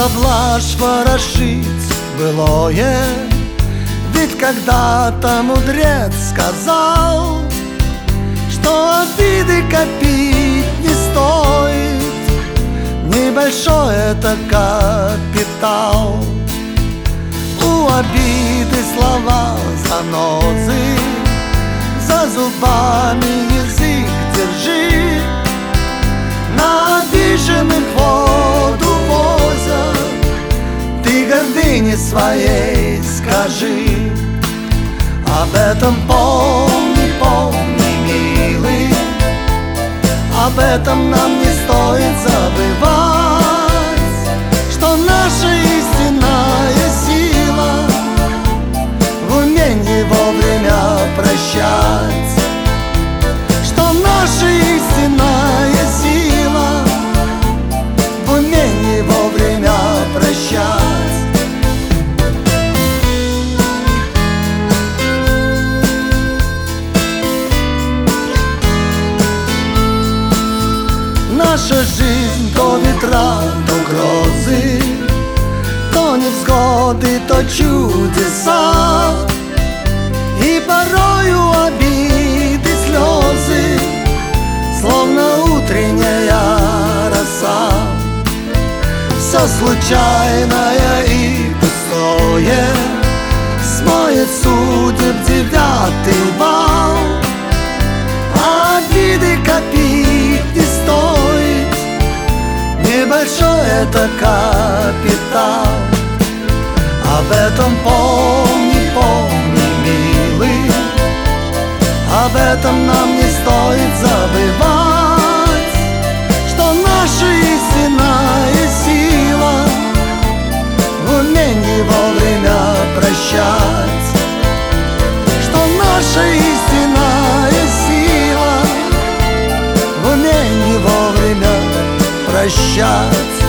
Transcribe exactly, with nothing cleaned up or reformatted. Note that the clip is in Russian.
Умела блажь ворошить былое, ведь когда-то мудрец сказал, что обиды копить не стоит, небольшой это капитал. У обиды слова занозы, за зубами язык держи. На обиженных воду возят, ты гордыне своей скажи. Об этом помни, помни, милый, об этом нам не стоит забывать, что наша истинная сила в умении вовремя прощать, что наша истинная сила в умении вовремя прощать. Наша жизнь то ветра, то грозы, то невзгоды, то чудеса, и порою обиды, слезы, словно утренняя роса. Все случайное и пустое смоет судеб девятый вал, а обиды копить не стоит, небольшой это капитал. Об этом помни, помни, милый, об этом нам не стоит забывать, что наша истинная сила в умении вовремя прощать, что наша истинная сила в умении вовремя прощать.